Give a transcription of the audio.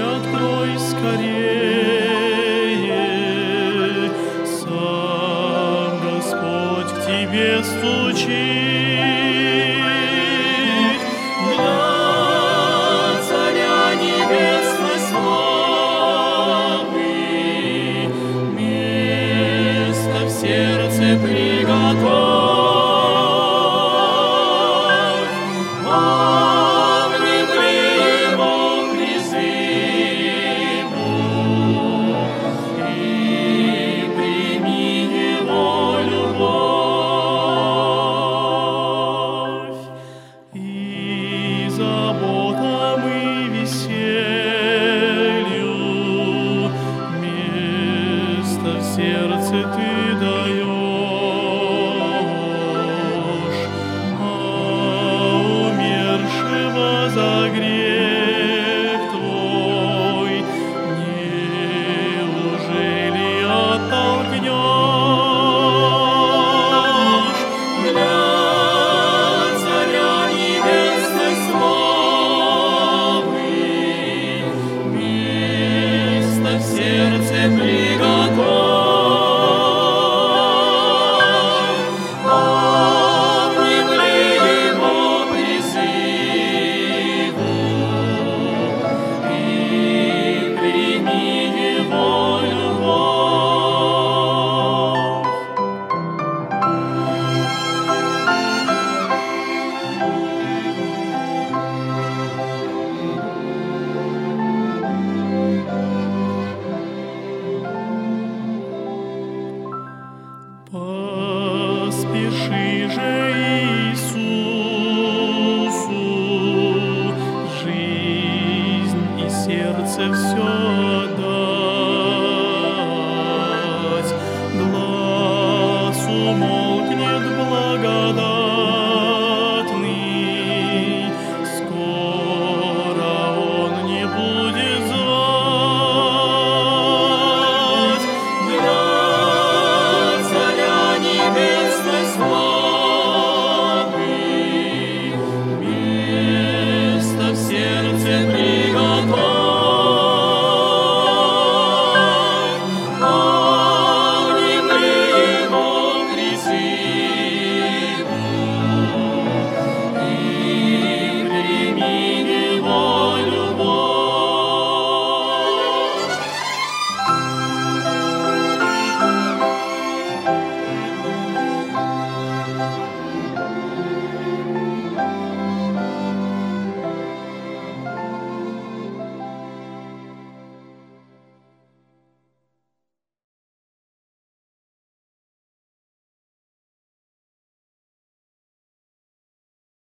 открой скорее, сам Господь к тебе стучит. Для Царя Небесной славы место в сердце приготовь. Заботам и веселью место в сердце ты даешь, а умершего за грех твой неужели оттолкнешь? Для Царя Небесной славы место в сердце приготовь. Обними Его призыву и прими Его любовь. Поспеши же Иисусу, жизнь и сердце все